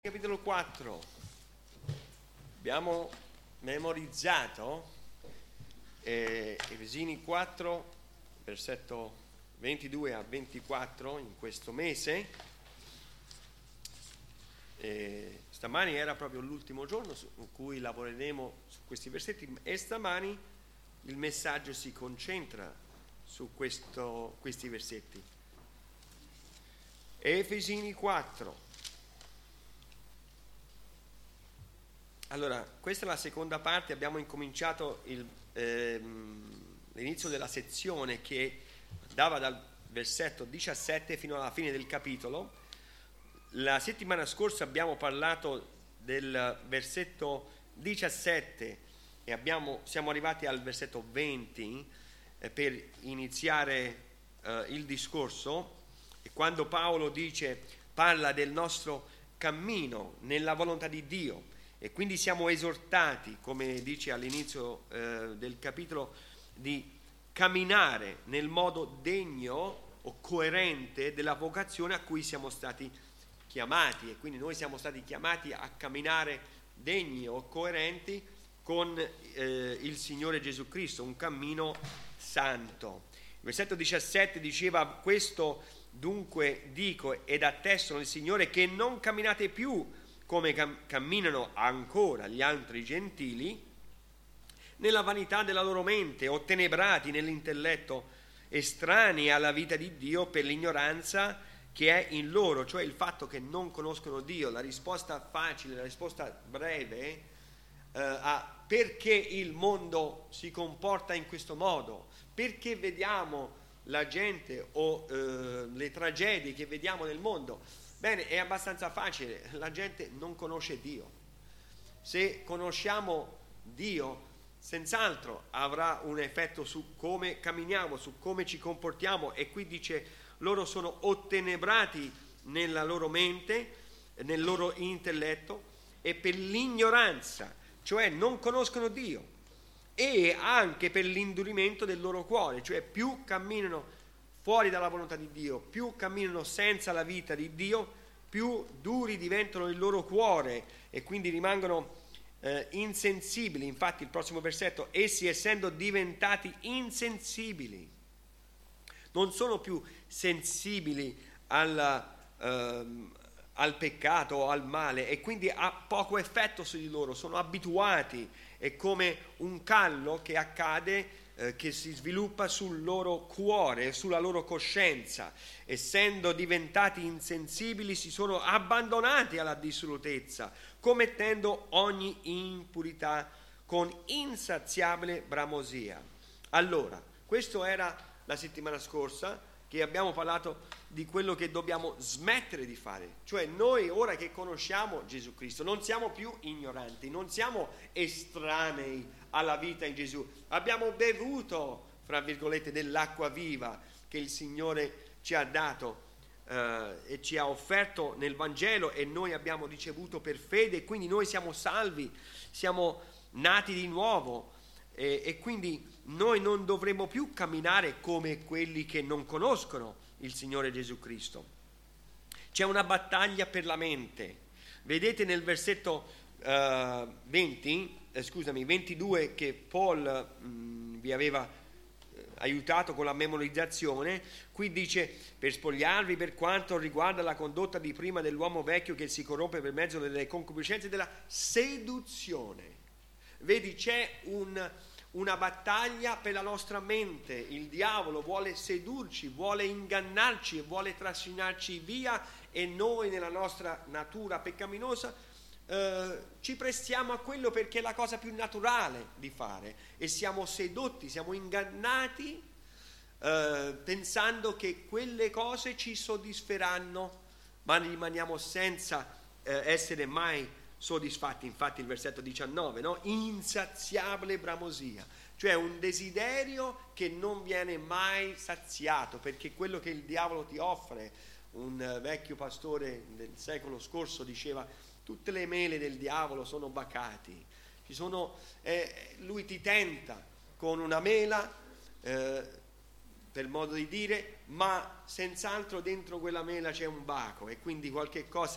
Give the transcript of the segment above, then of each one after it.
Capitolo 4. Abbiamo memorizzato Efesini 4, versetto 22 a 24 in questo mese. Stamani era proprio l'ultimo giorno su cui lavoreremo su questi versetti e stamani il messaggio si concentra su questi versetti. Efesini 4. Allora, questa è la seconda parte. Abbiamo incominciato l'inizio della sezione che dava dal versetto 17 fino alla fine del capitolo. La settimana scorsa abbiamo parlato del versetto 17 e siamo arrivati al versetto 20 per iniziare il discorso. E quando Paolo parla del nostro cammino nella volontà di Dio, e quindi siamo esortati, come dice all'inizio del capitolo, di camminare nel modo degno o coerente della vocazione a cui siamo stati chiamati. E quindi noi siamo stati chiamati a camminare degni o coerenti con il Signore Gesù Cristo, un cammino santo. Il versetto 17 diceva: questo dunque dico ed attesto nel Signore, che non camminate più come camminano ancora gli altri gentili, nella vanità della loro mente, ottenebrati nell'intelletto, estranei alla vita di Dio per l'ignoranza che è in loro, cioè il fatto che non conoscono Dio. La risposta facile, la risposta breve a perché il mondo si comporta in questo modo, perché vediamo la gente o le tragedie che vediamo nel mondo. Bene, è abbastanza facile, la gente non conosce Dio. Se conosciamo Dio, senz'altro avrà un effetto su come camminiamo, su come ci comportiamo. E qui dice: loro sono ottenebrati nella loro mente, nel loro intelletto, e per l'ignoranza, cioè non conoscono Dio, e anche per l'indurimento del loro cuore, cioè più camminano fuori dalla volontà di Dio, più camminano senza la vita di Dio, più duri diventano il loro cuore e quindi rimangono insensibili. Infatti il prossimo versetto: essi essendo diventati insensibili, non sono più sensibili al peccato o al male, e quindi ha poco effetto su di loro, sono abituati. È come un callo che accade, che si sviluppa sul loro cuore, sulla loro coscienza. Essendo diventati insensibili, si sono abbandonati alla dissolutezza, commettendo ogni impurità con insaziabile bramosia. Allora, questo era la settimana scorsa, che abbiamo parlato di quello che dobbiamo smettere di fare. Cioè noi, ora che conosciamo Gesù Cristo, non siamo più ignoranti, non siamo estranei alla vita in Gesù. Abbiamo bevuto, fra virgolette, dell'acqua viva che il Signore ci ha dato e ci ha offerto nel Vangelo, e noi abbiamo ricevuto per fede, e quindi noi siamo salvi, siamo nati di nuovo, e quindi noi non dovremo più camminare come quelli che non conoscono il Signore Gesù Cristo. C'è una battaglia per la mente. Vedete nel versetto 22 che Paul vi aveva aiutato con la memorizzazione. Qui dice: per spogliarvi per quanto riguarda la condotta di prima dell'uomo vecchio che si corrompe per mezzo delle concupiscenze della seduzione. Vedi, c'è una battaglia per la nostra mente. Il diavolo vuole sedurci, vuole ingannarci, vuole trascinarci via, e noi nella nostra natura peccaminosa ci prestiamo a quello perché è la cosa più naturale di fare, e siamo sedotti, siamo ingannati pensando che quelle cose ci soddisferanno, ma rimaniamo senza essere mai soddisfatti. Infatti il versetto 19, no? Insaziabile bramosia, cioè un desiderio che non viene mai saziato, perché quello che il diavolo ti offre. Un vecchio pastore del secolo scorso diceva: tutte le mele del diavolo sono bacati. Lui ti tenta con una mela, per modo di dire, ma senz'altro dentro quella mela c'è un baco, e quindi qualche cosa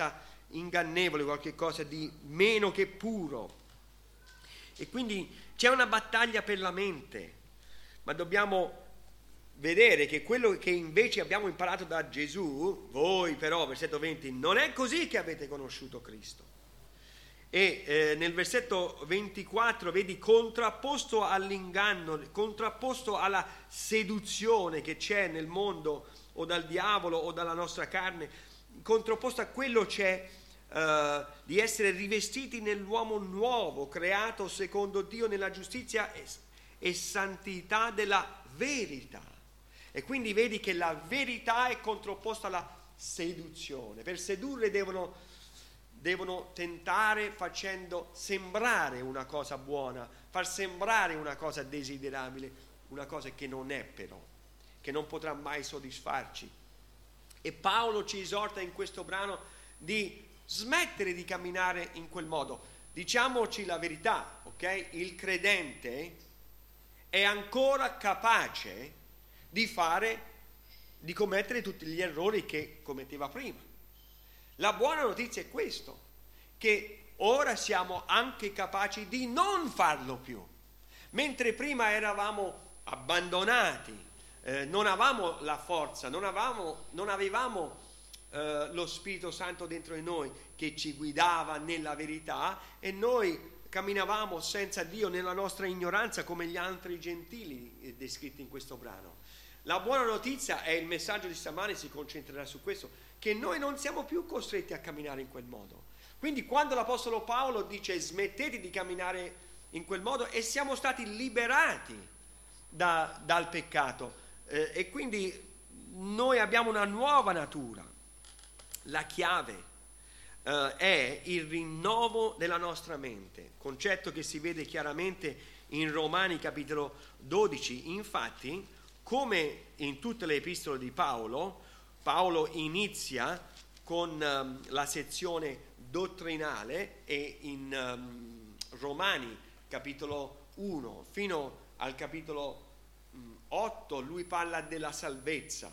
ingannevole, qualche cosa di meno che puro. E quindi c'è una battaglia per la mente, ma dobbiamo vedere che quello che invece abbiamo imparato da Gesù, voi però, versetto 20, non è così che avete conosciuto Cristo. E nel versetto 24 vedi, contrapposto all'inganno, contrapposto alla seduzione che c'è nel mondo o dal diavolo o dalla nostra carne, contrapposto a quello c'è di essere rivestiti nell'uomo nuovo, creato secondo Dio nella giustizia e santità della verità. E quindi vedi che la verità è contrapposta alla seduzione. Per sedurre devono tentare facendo sembrare una cosa buona, far sembrare una cosa desiderabile, una cosa che non è però, che non potrà mai soddisfarci. E Paolo ci esorta in questo brano di smettere di camminare in quel modo. Diciamoci la verità, ok? Il credente è ancora capace di commettere tutti gli errori che commetteva prima. La buona notizia è questo, che ora siamo anche capaci di non farlo più. Mentre prima eravamo abbandonati, non avevamo la forza, non avevamo lo Spirito Santo dentro di noi che ci guidava nella verità, e noi camminavamo senza Dio nella nostra ignoranza come gli altri gentili descritti in questo brano. La buona notizia, è il messaggio di stamani, si concentrerà su questo, che noi non siamo più costretti a camminare in quel modo. Quindi quando l'Apostolo Paolo dice smettete di camminare in quel modo, e siamo stati liberati dal peccato, e quindi noi abbiamo una nuova natura. La chiave è il rinnovo della nostra mente, concetto che si vede chiaramente in Romani capitolo 12. Infatti, come in tutte le epistole di Paolo inizia con la sezione dottrinale, e in Romani capitolo 1 fino al capitolo 8 lui parla della salvezza,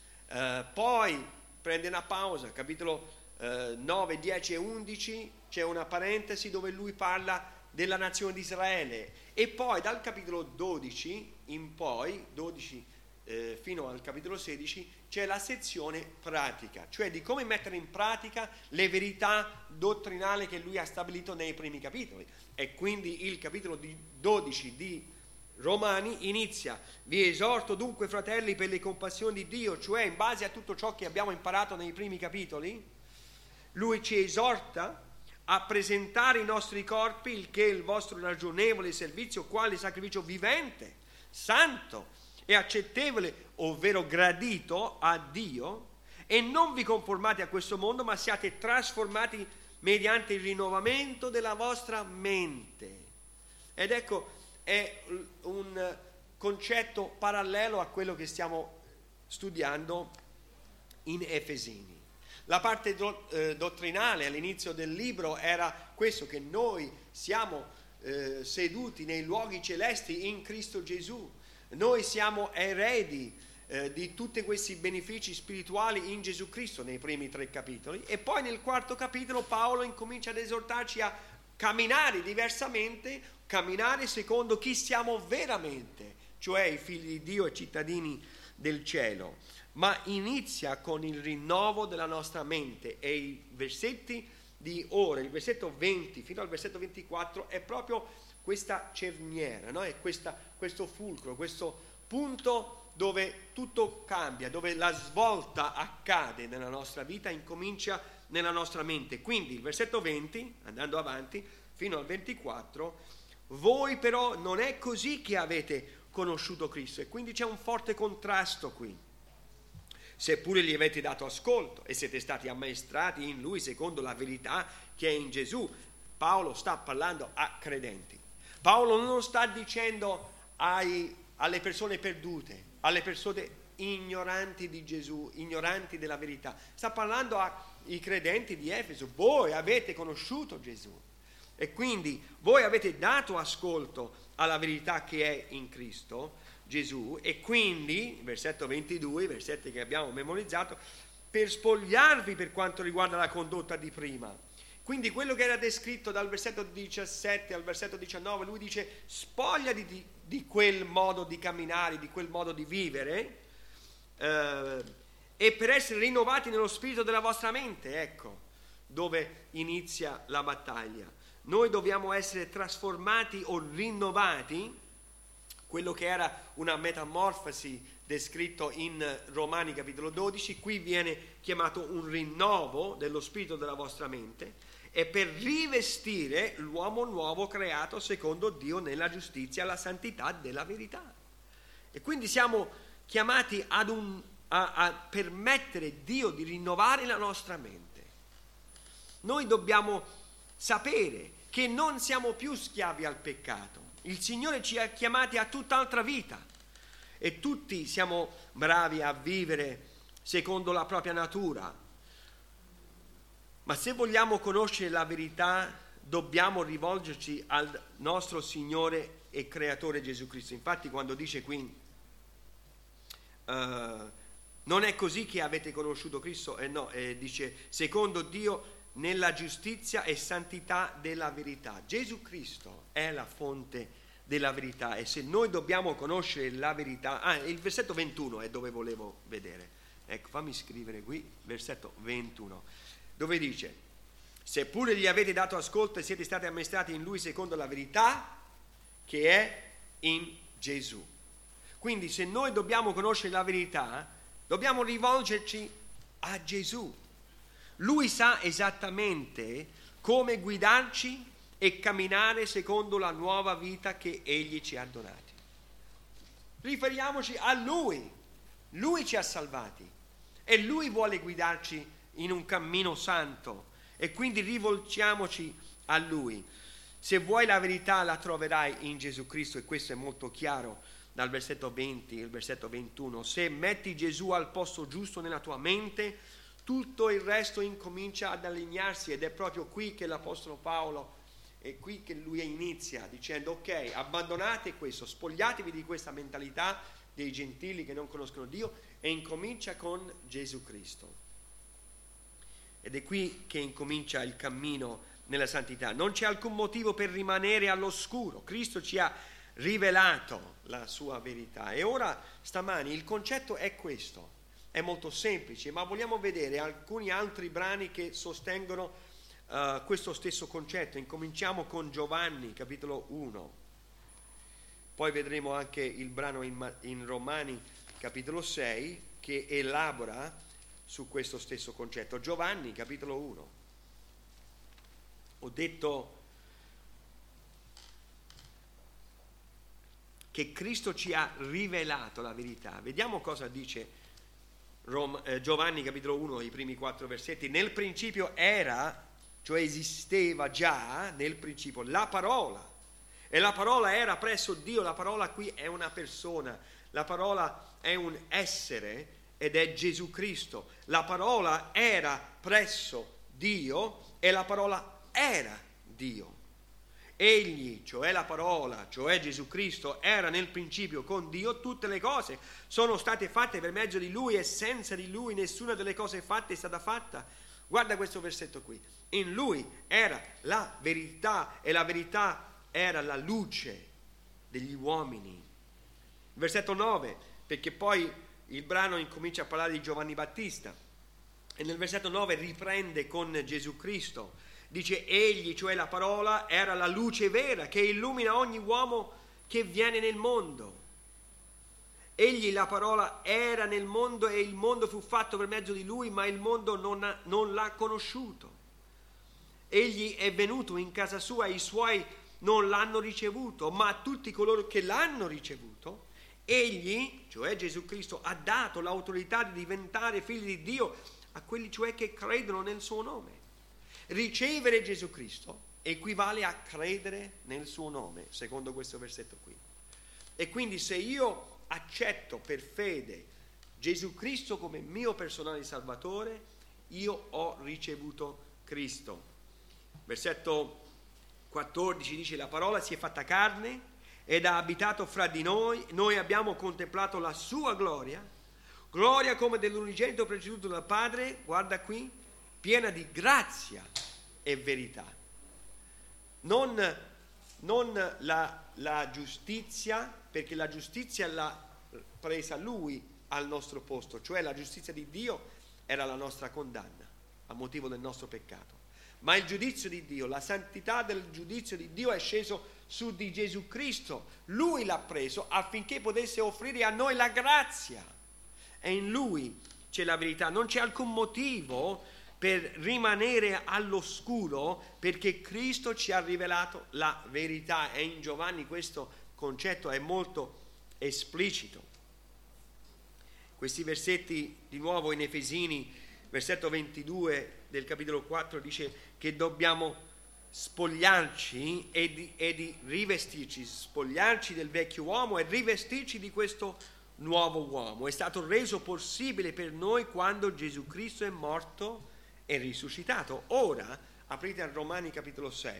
poi prende una pausa, capitolo 9, 10 e 11 c'è una parentesi dove lui parla della nazione di Israele, e poi dal capitolo 12 in poi, 12 fino al capitolo 16, c'è la sezione pratica, cioè di come mettere in pratica le verità dottrinali che lui ha stabilito nei primi capitoli. E quindi il capitolo 12 di Romani inizia: vi esorto dunque, fratelli, per le compassioni di Dio, cioè in base a tutto ciò che abbiamo imparato nei primi capitoli, lui ci esorta a presentare i nostri corpi, il che è il vostro ragionevole servizio, quale sacrificio vivente, santo e accettevole, ovvero gradito a Dio, e non vi conformate a questo mondo, ma siate trasformati mediante il rinnovamento della vostra mente. Ed ecco, è un concetto parallelo a quello che stiamo studiando in Efesini. La parte dottrinale all'inizio del libro era questo, che noi siamo seduti nei luoghi celesti in Cristo Gesù. Noi siamo eredi di tutti questi benefici spirituali in Gesù Cristo nei primi 3 capitoli, e poi nel 4º capitolo Paolo incomincia ad esortarci a camminare diversamente, camminare secondo chi siamo veramente, cioè i figli di Dio e cittadini del cielo. Ma inizia con il rinnovo della nostra mente, e i versetti di ora, il versetto 20 fino al versetto 24 è proprio questa cerniera, no? È questo fulcro, questo punto dove tutto cambia, dove la svolta accade nella nostra vita, incomincia nella nostra mente. Quindi il versetto 20, andando avanti fino al 24, voi però non è così che avete conosciuto Cristo, e quindi c'è un forte contrasto qui. Seppure gli avete dato ascolto e siete stati ammaestrati in Lui secondo la verità che è in Gesù. Paolo sta parlando a credenti. Paolo non sta dicendo alle persone perdute, alle persone ignoranti di Gesù, ignoranti della verità. Sta parlando ai credenti di Efeso. Voi avete conosciuto Gesù, e quindi voi avete dato ascolto alla verità che è in Cristo Gesù, e quindi, versetto 22, i versetti che abbiamo memorizzato, per spogliarvi per quanto riguarda la condotta di prima. Quindi quello che era descritto dal versetto 17 al versetto 19, lui dice: spogliati di quel modo di camminare, di quel modo di vivere, e per essere rinnovati nello spirito della vostra mente. Ecco dove inizia la battaglia. Noi dobbiamo essere trasformati o rinnovati, quello che era una metamorfosi descritto in Romani capitolo 12, qui viene chiamato un rinnovo dello spirito della vostra mente, e per rivestire l'uomo nuovo creato secondo Dio nella giustizia e la santità della verità. E quindi siamo chiamati a permettere Dio di rinnovare la nostra mente. Noi dobbiamo sapere che non siamo più schiavi al peccato. Il Signore ci ha chiamati a tutt'altra vita e tutti siamo bravi a vivere secondo la propria natura. Ma se vogliamo conoscere la verità, dobbiamo rivolgerci al nostro Signore e Creatore Gesù Cristo. Infatti quando dice qui non è così che avete conosciuto Cristo, dice secondo Dio nella giustizia e santità della verità. Gesù Cristo è la fonte della verità, e se noi dobbiamo conoscere la verità, il versetto 21 è dove volevo vedere. Ecco, fammi scrivere qui, versetto 21, dove dice: seppure gli avete dato ascolto e siete stati ammaestrati in Lui secondo la verità che è in Gesù. Quindi se noi dobbiamo conoscere la verità, dobbiamo rivolgerci a Gesù. Lui sa esattamente come guidarci e camminare secondo la nuova vita che Egli ci ha donati. Riferiamoci a Lui. Lui ci ha salvati e Lui vuole guidarci in un cammino santo, e quindi rivolgiamoci a Lui. Se vuoi la verità la troverai in Gesù Cristo, e questo è molto chiaro dal versetto 20 al versetto 21. Se metti Gesù al posto giusto nella tua mente, tutto il resto incomincia ad allinearsi, ed è proprio qui che l'Apostolo Paolo, è qui che lui inizia dicendo: ok, abbandonate questo, spogliatevi di questa mentalità dei gentili che non conoscono Dio, e incomincia con Gesù Cristo. Ed è qui che incomincia il cammino nella santità. Non c'è alcun motivo per rimanere all'oscuro. Cristo ci ha rivelato la sua verità, e ora stamani il concetto è questo. È molto semplice, ma vogliamo vedere alcuni altri brani che sostengono questo stesso concetto. Incominciamo con Giovanni, capitolo 1. Poi vedremo anche il brano in Romani, capitolo 6, che elabora su questo stesso concetto. Giovanni, capitolo 1. Ho detto che Cristo ci ha rivelato la verità. Vediamo cosa dice Giovanni capitolo 1, i primi 4 versetti. Nel principio era, cioè esisteva già nel principio, la parola, e la parola era presso Dio. La parola qui è una persona, la parola è un essere, ed è Gesù Cristo. La parola era presso Dio e la parola era Dio. Egli, cioè la parola, cioè Gesù Cristo, era nel principio con Dio. Tutte le cose sono state fatte per mezzo di Lui, e senza di Lui nessuna delle cose fatte è stata fatta. Guarda questo versetto qui. In Lui era la verità, e la verità era la luce degli uomini. Versetto 9, perché poi il brano incomincia a parlare di Giovanni Battista, e nel versetto 9 riprende con Gesù Cristo. Dice: egli, cioè la parola, era la luce vera che illumina ogni uomo che viene nel mondo. Egli, la parola, era nel mondo, e il mondo fu fatto per mezzo di lui, ma il mondo non l'ha conosciuto. Egli è venuto in casa sua, i suoi non l'hanno ricevuto, ma a tutti coloro che l'hanno ricevuto, egli, cioè Gesù Cristo, ha dato l'autorità di diventare figli di Dio a quelli cioè che credono nel suo nome. Ricevere Gesù Cristo equivale a credere nel suo nome, secondo questo versetto qui. E quindi se io accetto per fede Gesù Cristo come mio personale Salvatore, io ho ricevuto Cristo. Versetto 14 dice: la parola si è fatta carne ed ha abitato fra di noi, noi abbiamo contemplato la sua gloria, gloria come dell'unigenito preceduto dal Padre, guarda qui, piena di grazia e verità. Non la giustizia, perché la giustizia l'ha presa Lui al nostro posto, cioè la giustizia di Dio era la nostra condanna a motivo del nostro peccato. Ma il giudizio di Dio, la santità del giudizio di Dio è sceso su di Gesù Cristo. Lui l'ha preso affinché potesse offrire a noi la grazia. E in Lui c'è la verità. Non c'è alcun motivo per rimanere all'oscuro, perché Cristo ci ha rivelato la verità. E in Giovanni questo concetto è molto esplicito. Questi versetti, di nuovo in Efesini, versetto 22 del capitolo 4, dice che dobbiamo spogliarci e di rivestirci, spogliarci del vecchio uomo e rivestirci di questo nuovo uomo. È stato reso possibile per noi quando Gesù Cristo è morto e risuscitato. Ora aprite a Romani capitolo 6.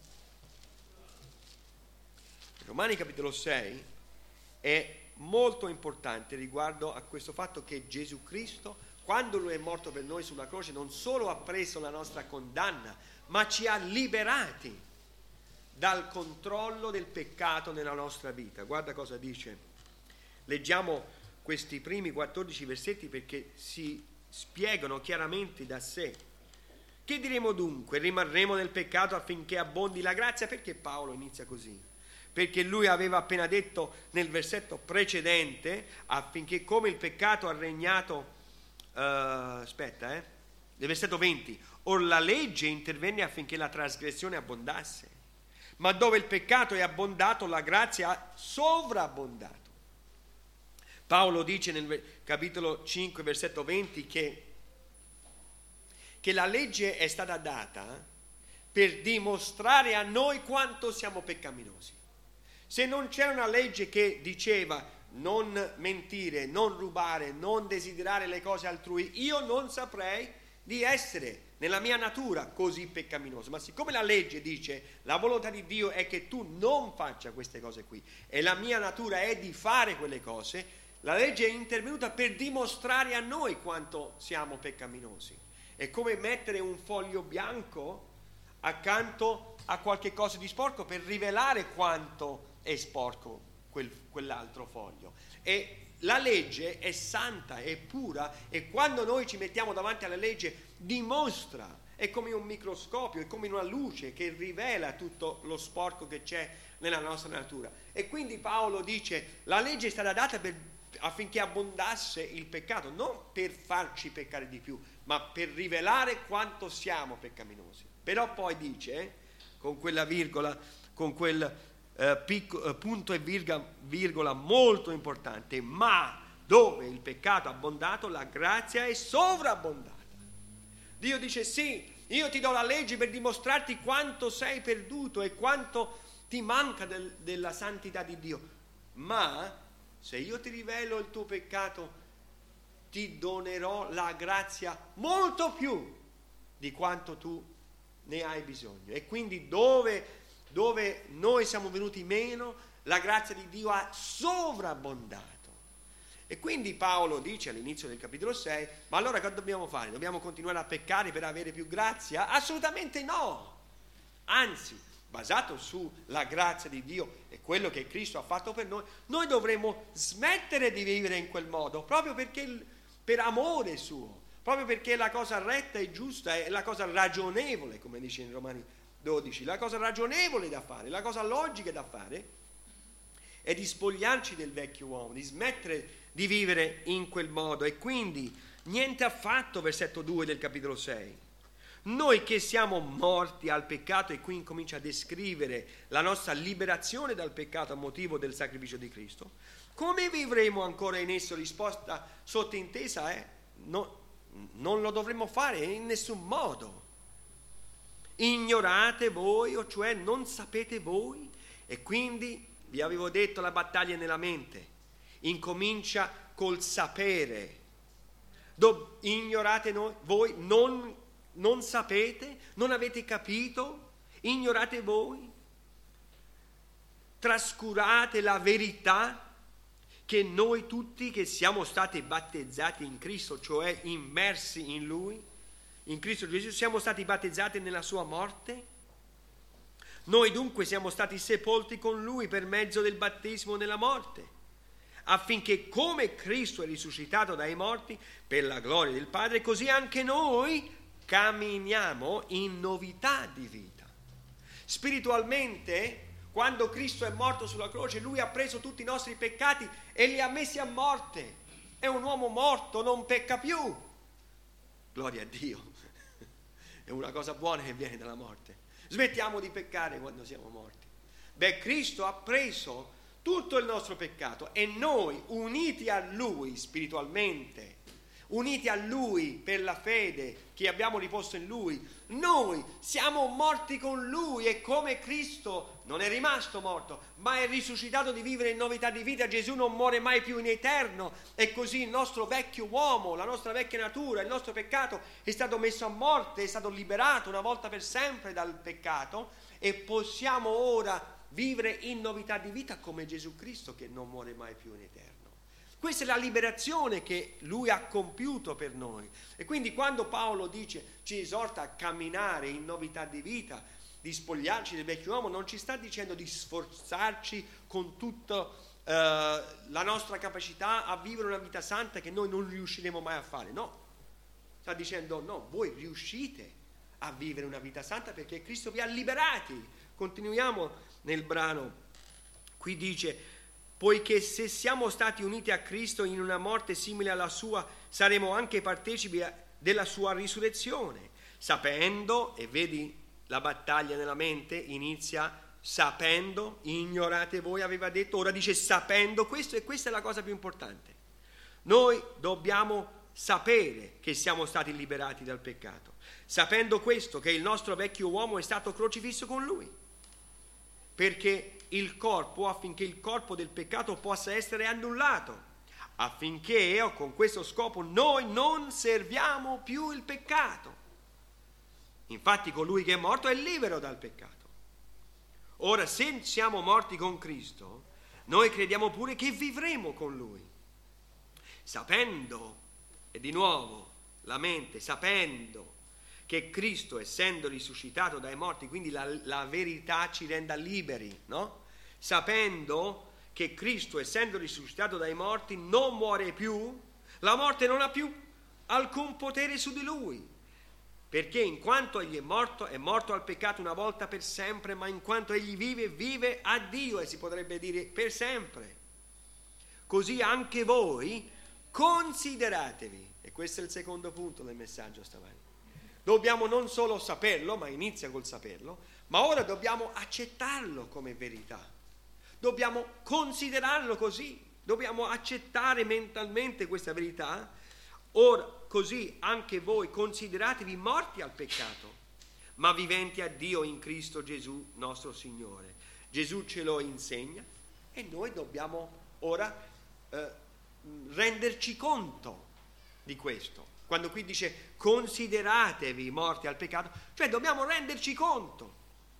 Romani capitolo 6 è molto importante riguardo a questo fatto che Gesù Cristo, quando Lui è morto per noi sulla croce, non solo ha preso la nostra condanna, ma ci ha liberati dal controllo del peccato nella nostra vita. Guarda cosa dice. Leggiamo questi primi 14 versetti perché si spiegano chiaramente da sé. Che diremo dunque? Rimarremo nel peccato affinché abbondi la grazia? Perché Paolo inizia così? Perché lui aveva appena detto nel versetto precedente, affinché come il peccato ha regnato, nel versetto 20, or la legge intervenne affinché la trasgressione abbondasse, ma dove il peccato è abbondato, la grazia ha sovrabbondato. Paolo dice nel capitolo 5, versetto 20, che la legge è stata data per dimostrare a noi quanto siamo peccaminosi. Se non c'era una legge che diceva non mentire, non rubare, non desiderare le cose altrui, io non saprei di essere nella mia natura così peccaminoso. Ma siccome la legge dice la volontà di Dio è che tu non faccia queste cose qui e la mia natura è di fare quelle cose, la legge è intervenuta per dimostrare a noi quanto siamo peccaminosi. È come mettere un foglio bianco accanto a qualche cosa di sporco per rivelare quanto è sporco quell'altro foglio. E la legge è santa, è pura, e quando noi ci mettiamo davanti alla legge dimostra, è come un microscopio, è come una luce che rivela tutto lo sporco che c'è nella nostra natura. E quindi Paolo dice la legge è stata data affinché abbondasse il peccato, non per farci peccare di più, ma per rivelare quanto siamo peccaminosi. Però poi dice, con quella virgola, con quel punto e virgola molto importante, ma dove il peccato è abbondato, la grazia è sovrabbondata. Dio dice sì, io ti do la legge per dimostrarti quanto sei perduto e quanto ti manca della santità di Dio, ma se io ti rivelo il tuo peccato ti donerò la grazia molto più di quanto tu ne hai bisogno. E quindi dove noi siamo venuti meno, la grazia di Dio ha sovrabbondato. E quindi Paolo dice all'inizio del capitolo 6, ma allora cosa dobbiamo fare? Dobbiamo continuare a peccare per avere più grazia? Assolutamente no! Anzi, basato sulla grazia di Dio e quello che Cristo ha fatto per noi, noi dovremo smettere di vivere in quel modo, proprio perché per amore suo, proprio perché la cosa retta e giusta è la cosa ragionevole, come dice in Romani 12, la cosa ragionevole da fare, la cosa logica da fare è di spogliarci del vecchio uomo, di smettere di vivere in quel modo. E quindi niente affatto, versetto 2 del capitolo 6. Noi che siamo morti al peccato, e qui incomincia a descrivere la nostra liberazione dal peccato a motivo del sacrificio di Cristo, come vivremo ancora in esso? Risposta sottintesa è no, non lo dovremmo fare in nessun modo. Ignorate voi, o cioè non sapete voi? E quindi vi avevo detto, la battaglia è nella mente, incomincia col sapere. Ignorate voi, non sapete, non avete capito, ignorate voi, trascurate la verità che noi tutti che siamo stati battezzati in Cristo, cioè immersi in Lui, in Cristo Gesù, siamo stati battezzati nella sua morte. Noi dunque siamo stati sepolti con Lui per mezzo del battesimo nella morte, affinché come Cristo è risuscitato dai morti per la gloria del Padre, così anche noi camminiamo in novità di vita. Spiritualmente, quando Cristo è morto sulla croce, Lui ha preso tutti i nostri peccati e li ha messi a morte. È un uomo morto, non pecca più. Gloria a Dio. È una cosa buona che viene dalla morte. Smettiamo di peccare quando siamo morti. Beh, Cristo ha preso tutto il nostro peccato e noi, uniti a Lui spiritualmente, uniti a Lui per la fede che abbiamo riposto in Lui, noi siamo morti con Lui e come Cristo non è rimasto morto, ma è risuscitato di vivere in novità di vita. Gesù non muore mai più in eterno e così il nostro vecchio uomo, la nostra vecchia natura, il nostro peccato è stato messo a morte, è stato liberato una volta per sempre dal peccato e possiamo ora vivere in novità di vita come Gesù Cristo che non muore mai più in eterno. Questa è la liberazione che Lui ha compiuto per noi. E quindi quando Paolo dice, ci esorta a camminare in novità di vita, di spogliarci del vecchio uomo, non ci sta dicendo di sforzarci con tutta la nostra capacità a vivere una vita santa che noi non riusciremo mai a fare. No, sta dicendo no, voi riuscite a vivere una vita santa perché Cristo vi ha liberati. Continuiamo nel brano. Qui dice, poiché se siamo stati uniti a Cristo in una morte simile alla sua, saremo anche partecipi della sua risurrezione, sapendo, e vedi la battaglia nella mente, inizia sapendo, ignorate voi, aveva detto, ora dice sapendo questo, e questa è la cosa più importante. Noi dobbiamo sapere che siamo stati liberati dal peccato, sapendo questo, che il nostro vecchio uomo è stato crocifisso con Lui, perché il corpo, affinché il corpo del peccato possa essere annullato, affinché con questo scopo noi non serviamo più il peccato. Infatti colui che è morto è libero dal peccato. Ora, se siamo morti con Cristo, noi crediamo pure che vivremo con Lui, sapendo, e di nuovo la mente, sapendo che Cristo, essendo risuscitato dai morti, quindi la verità ci renda liberi, no? Sapendo che Cristo, essendo risuscitato dai morti, non muore più, la morte non ha più alcun potere su di Lui, perché in quanto Egli è morto al peccato una volta per sempre, ma in quanto Egli vive, vive a Dio, e si potrebbe dire per sempre. Così anche voi consideratevi, e questo è il secondo punto del messaggio stamattina. Dobbiamo non solo saperlo, ma inizia col saperlo, ma ora dobbiamo accettarlo come verità. Dobbiamo considerarlo così, dobbiamo accettare mentalmente questa verità. Ora, così anche voi consideratevi morti al peccato, ma viventi a Dio in Cristo Gesù nostro Signore. Gesù ce lo insegna e noi dobbiamo ora renderci conto di questo. Quando qui dice consideratevi morti al peccato, cioè dobbiamo renderci conto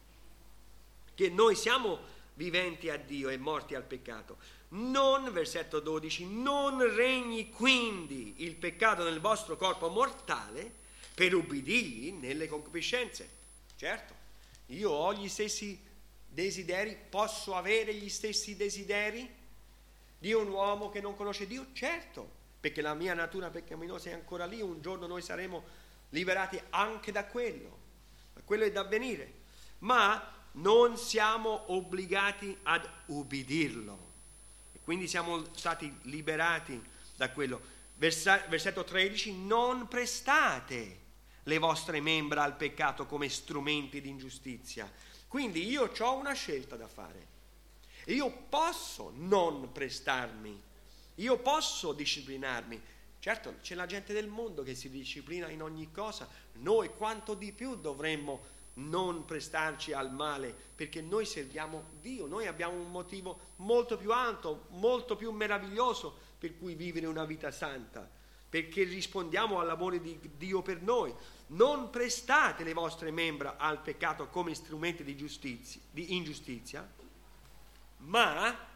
che noi siamo viventi a Dio e morti al peccato. Non, versetto 12, non regni quindi il peccato nel vostro corpo mortale per ubbidirgli nelle concupiscenze. Certo, io ho gli stessi desideri, posso avere gli stessi desideri di un uomo che non conosce Dio? Certo, perché la mia natura peccaminosa è ancora lì, un giorno noi saremo liberati anche da quello è da avvenire, ma non siamo obbligati ad ubbidirlo, e quindi siamo stati liberati da quello. Versetto 13, non prestate le vostre membra al peccato come strumenti di ingiustizia. Quindi io ho una scelta da fare, io posso non prestarmi, io posso disciplinarmi. Certo, c'è la gente del mondo che si disciplina in ogni cosa, noi quanto di più dovremmo non prestarci al male, perché noi serviamo Dio, noi abbiamo un motivo molto più alto, molto più meraviglioso per cui vivere una vita santa, perché rispondiamo all'amore di Dio per noi. Non prestate le vostre membra al peccato come strumenti di ingiustizia, ma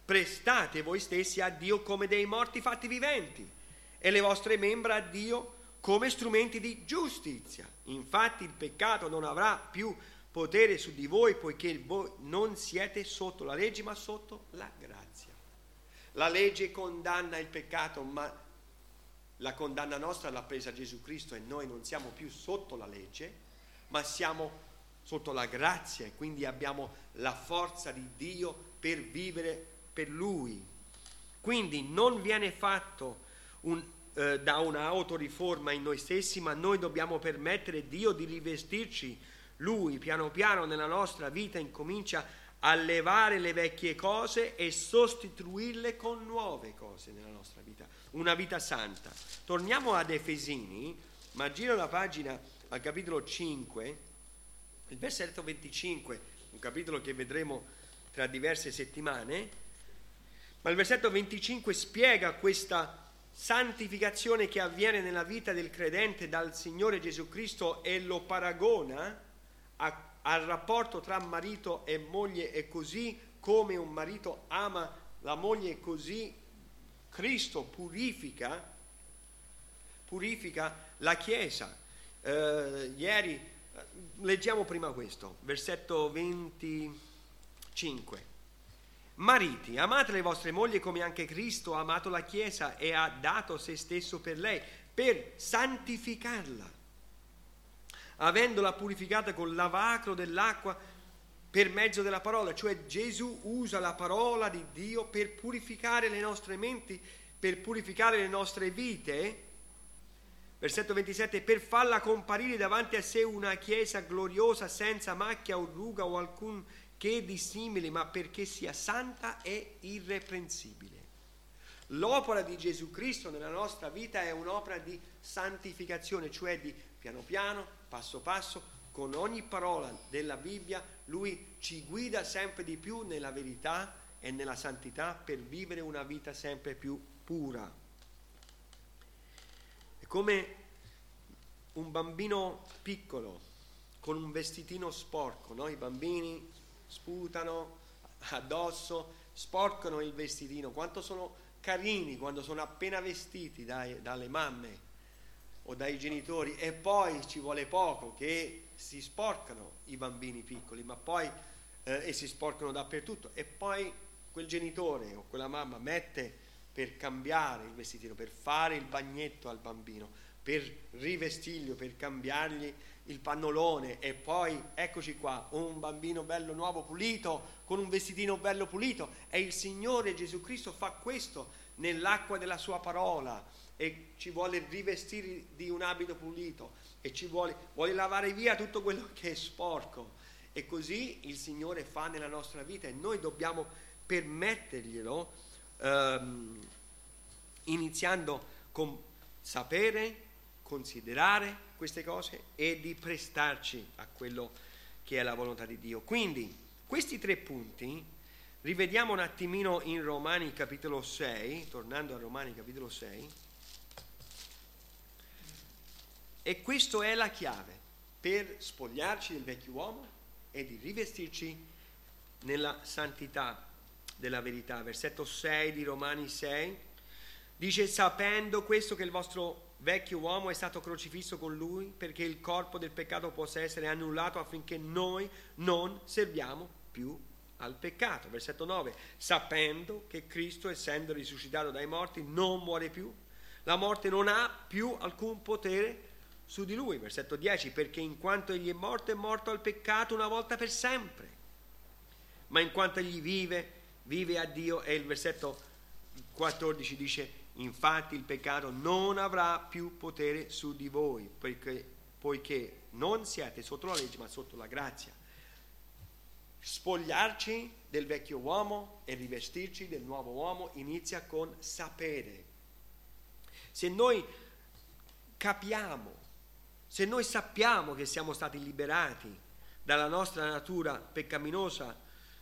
prestate voi stessi a Dio come dei morti fatti viventi e le vostre membra a Dio come strumenti di giustizia. Infatti il peccato non avrà più potere su di voi, poiché voi non siete sotto la legge ma sotto la grazia. La legge condanna il peccato, ma la condanna nostra l'ha presa Gesù Cristo e noi non siamo più sotto la legge, ma siamo sotto la grazia e quindi abbiamo la forza di Dio per vivere per Lui. Quindi non viene fatto da un'autoriforma in noi stessi, ma noi dobbiamo permettere a Dio di rivestirci. Lui piano piano nella nostra vita incomincia a levare le vecchie cose e sostituirle con nuove cose nella nostra vita, una vita santa. Torniamo ad Efesini, ma giro la pagina al capitolo 5, il versetto 25, un capitolo che vedremo tra diverse settimane, ma il versetto 25 spiega questa santificazione che avviene nella vita del credente dal Signore Gesù Cristo e lo paragona al rapporto tra marito e moglie, e così come un marito ama la moglie, così Cristo purifica la Chiesa. Ieri leggiamo prima questo, versetto 25. Mariti, amate le vostre mogli come anche Cristo ha amato la Chiesa e ha dato se stesso per lei, per santificarla, avendola purificata col lavacro dell'acqua per mezzo della parola. Cioè Gesù usa la parola di Dio per purificare le nostre menti, per purificare le nostre vite. Versetto 27, per farla comparire davanti a sé una Chiesa gloriosa, senza macchia o ruga o alcun che dissimile, ma perché sia santa e irreprensibile. L'opera di Gesù Cristo nella nostra vita è un'opera di santificazione, cioè di piano piano, passo passo, con ogni parola della Bibbia, Lui ci guida sempre di più nella verità e nella santità per vivere una vita sempre più pura. È come un bambino piccolo con un vestitino sporco, no? I bambini sputano addosso, sporcano il vestitino. Quanto sono carini quando sono appena vestiti dalle mamme o dai genitori, e poi ci vuole poco che si sporcano i bambini piccoli, ma poi e si sporcano dappertutto, e poi quel genitore o quella mamma mette per cambiare il vestitino, per fare il bagnetto al bambino, per rivestirlo, per cambiargli il pannolone, e poi eccoci qua, un bambino bello nuovo pulito con un vestitino bello pulito. E il Signore Gesù Cristo fa questo nell'acqua della sua parola e ci vuole rivestire di un abito pulito e ci vuole lavare via tutto quello che è sporco, e così il Signore fa nella nostra vita e noi dobbiamo permetterglielo, iniziando con sapere, considerare queste cose e di prestarci a quello che è la volontà di Dio. Quindi questi 3 punti rivediamo un attimino in Romani capitolo 6, tornando a Romani capitolo 6, e questo è la chiave per spogliarci del vecchio uomo e di rivestirci nella santità della verità. Versetto 6 di Romani 6 dice: sapendo questo, che il vostro vecchio uomo è stato crocifisso con lui, perché il corpo del peccato possa essere annullato, affinché noi non serviamo più al peccato. Versetto 9, sapendo che Cristo, essendo risuscitato dai morti, non muore più, la morte non ha più alcun potere su di lui. Versetto 10, perché in quanto egli è morto al peccato una volta per sempre, ma in quanto egli vive a Dio. E il versetto 14 dice: infatti il peccato non avrà più potere su di voi, poiché non siete sotto la legge ma sotto la grazia. Spogliarci del vecchio uomo e rivestirci del nuovo uomo inizia con sapere. Se noi capiamo, se noi sappiamo che siamo stati liberati dalla nostra natura peccaminosa,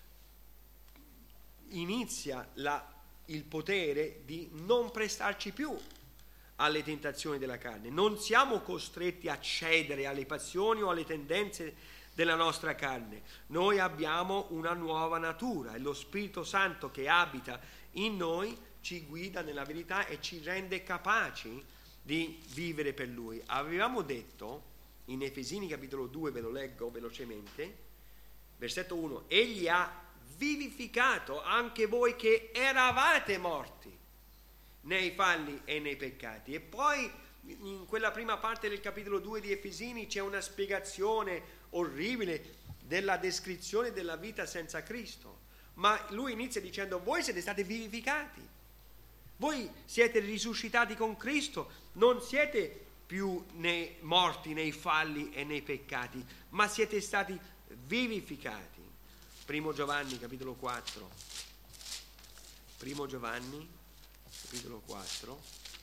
inizia il potere di non prestarci più alle tentazioni della carne. Non siamo costretti a cedere alle passioni o alle tendenze della nostra carne. Noi abbiamo una nuova natura e lo Spirito Santo che abita in noi ci guida nella verità e ci rende capaci di vivere per Lui. Avevamo detto in Efesini capitolo 2, ve lo leggo velocemente, versetto 1: Egli ha vivificato anche voi che eravate morti nei falli e nei peccati. E poi in quella prima parte del capitolo 2 di Efesini c'è una spiegazione orribile della descrizione della vita senza Cristo, ma lui inizia dicendo: voi siete stati vivificati, voi siete risuscitati con Cristo, non siete più morti nei falli e nei peccati, ma siete stati vivificati. Primo Giovanni capitolo 4, Primo Giovanni capitolo 4,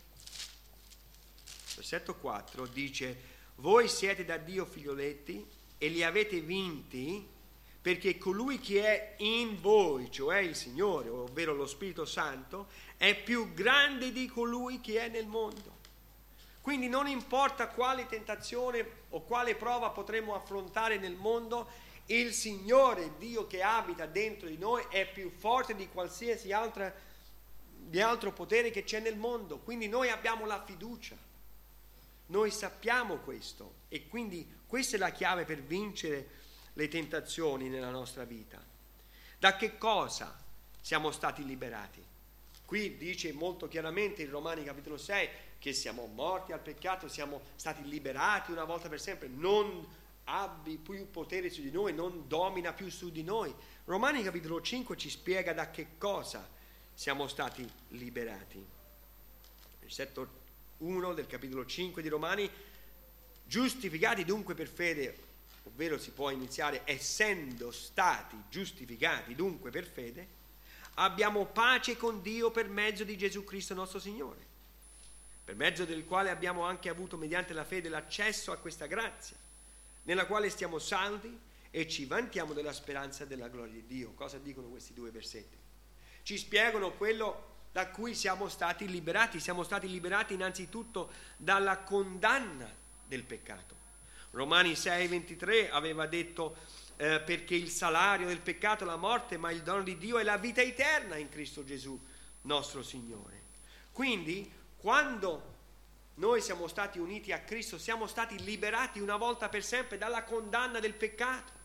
versetto 4 dice: voi siete da Dio figlioletti e li avete vinti, perché colui che è in voi, cioè il Signore, ovvero lo Spirito Santo, è più grande di colui che è nel mondo. Quindi non importa quale tentazione o quale prova potremo affrontare nel mondo, il Signore Dio che abita dentro di noi è più forte di qualsiasi altro potere che c'è nel mondo. Quindi noi abbiamo la fiducia, noi sappiamo questo, e quindi questa è la chiave per vincere le tentazioni nella nostra vita. Da che cosa siamo stati liberati? Qui dice molto chiaramente in Romani capitolo 6 che siamo morti al peccato, siamo stati liberati una volta per sempre, non abbi più potere su di noi, non domina più su di noi. Romani capitolo 5 ci spiega da che cosa siamo stati liberati. Versetto 1 del capitolo 5 di Romani: giustificati dunque per fede, ovvero si può iniziare: essendo stati giustificati dunque per fede, abbiamo pace con Dio per mezzo di Gesù Cristo nostro Signore, per mezzo del quale abbiamo anche avuto mediante la fede l'accesso a questa grazia, nella quale stiamo saldi e ci vantiamo della speranza della gloria di Dio. Cosa dicono questi due versetti? Ci spiegano quello da cui siamo stati liberati. Siamo stati liberati innanzitutto dalla condanna del peccato. Romani 6,23 aveva detto perché il salario del peccato è la morte, ma il dono di Dio è la vita eterna in Cristo Gesù nostro Signore. Quindi quando noi siamo stati uniti a Cristo, siamo stati liberati una volta per sempre dalla condanna del peccato.